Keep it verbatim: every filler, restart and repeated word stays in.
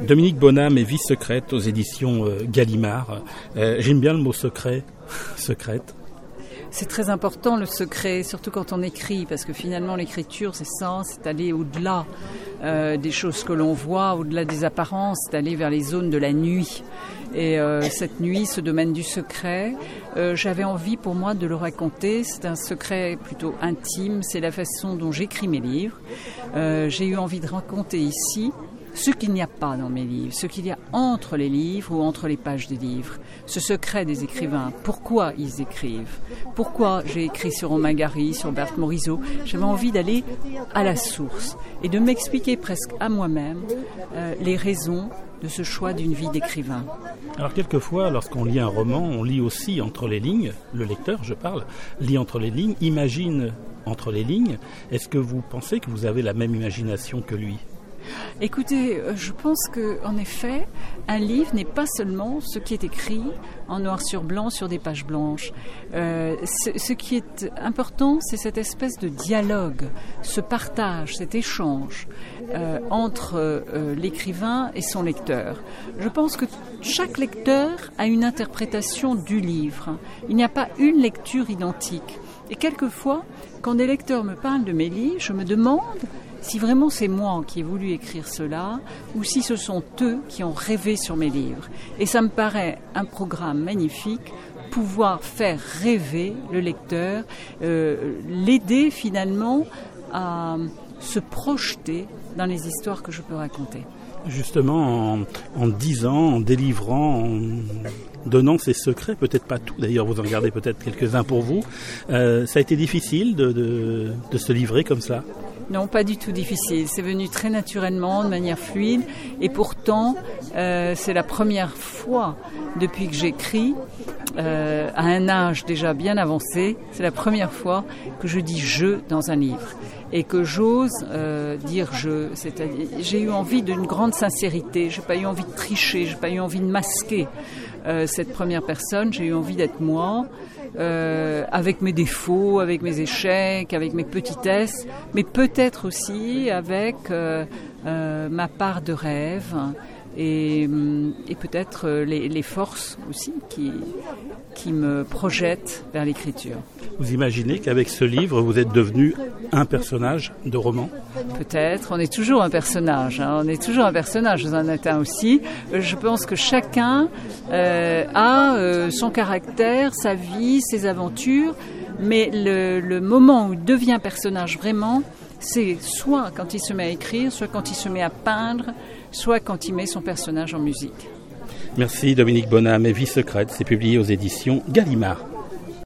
Dominique Bonhomme est Vie secrète aux éditions euh, Gallimard. Euh, j'aime bien le mot secret, secrète. C'est très important le secret, surtout quand on écrit, parce que finalement l'écriture c'est ça, c'est aller au-delà euh, des choses que l'on voit, au-delà des apparences, c'est aller vers les zones de la nuit. Et euh, cette nuit, ce domaine du secret, euh, j'avais envie pour moi de le raconter. C'est un secret plutôt intime, c'est la façon dont j'écris mes livres. Euh, j'ai eu envie de raconter ici ce qu'il n'y a pas dans mes livres, ce qu'il y a entre les livres ou entre les pages des livres, ce secret des écrivains, pourquoi ils écrivent, pourquoi j'ai écrit sur Romain Gary, sur Berthe Morisot. J'avais envie d'aller à la source et de m'expliquer presque à moi-même euh, les raisons de ce choix d'une vie d'écrivain. Alors quelquefois, lorsqu'on lit un roman, on lit aussi entre les lignes, le lecteur, je parle, lit entre les lignes, imagine entre les lignes. Est-ce que vous pensez que vous avez la même imagination que lui ? Écoutez, je pense qu'en effet, un livre n'est pas seulement ce qui est écrit en noir sur blanc sur des pages blanches. Euh, ce, ce qui est important, c'est cette espèce de dialogue, ce partage, cet échange euh, entre euh, l'écrivain et son lecteur. Je pense que chaque lecteur a une interprétation du livre. Il n'y a pas une lecture identique. Et quelquefois, quand des lecteurs me parlent de mes livres, je me demande si vraiment c'est moi qui ai voulu écrire cela ou si ce sont eux qui ont rêvé sur mes livres. Et ça me paraît un programme magnifique, pouvoir faire rêver le lecteur, euh, l'aider finalement à se projeter dans les histoires que je peux raconter. Justement, en, en disant, en délivrant, en donnant ses secrets, peut-être pas tout, d'ailleurs vous en gardez peut-être quelques-uns pour vous, euh, ça a été difficile de, de, de se livrer comme ça ? Non, pas du tout difficile. C'est venu très naturellement, de manière fluide. Et pourtant, euh, c'est la première fois depuis que j'écris, euh, à un âge déjà bien avancé, c'est la première fois que je dis « je » dans un livre. Et que j'ose euh, dire « je ». C'est-à-dire, j'ai eu envie d'une grande sincérité. J'ai pas eu envie de tricher. J'ai pas eu envie de masquer euh, cette première personne. J'ai eu envie d'être moi. Euh, avec mes défauts, avec mes échecs, avec mes petitesses, mais peut-être aussi avec euh, euh, ma part de rêve et, et peut-être les, les forces aussi qui, qui me projettent vers l'écriture. Vous imaginez qu'avec ce livre, vous êtes devenu un personnage de roman ? Peut-être, on est toujours un personnage, hein, on est toujours un personnage dans un atteint aussi. Je pense que chacun euh, a euh, son caractère, sa vie, ses aventures, mais le, le moment où il devient personnage vraiment, c'est soit quand il se met à écrire, soit quand il se met à peindre, soit quand il met son personnage en musique. Merci Dominique Bonhomme et Vie secrète, c'est publié aux éditions Gallimard.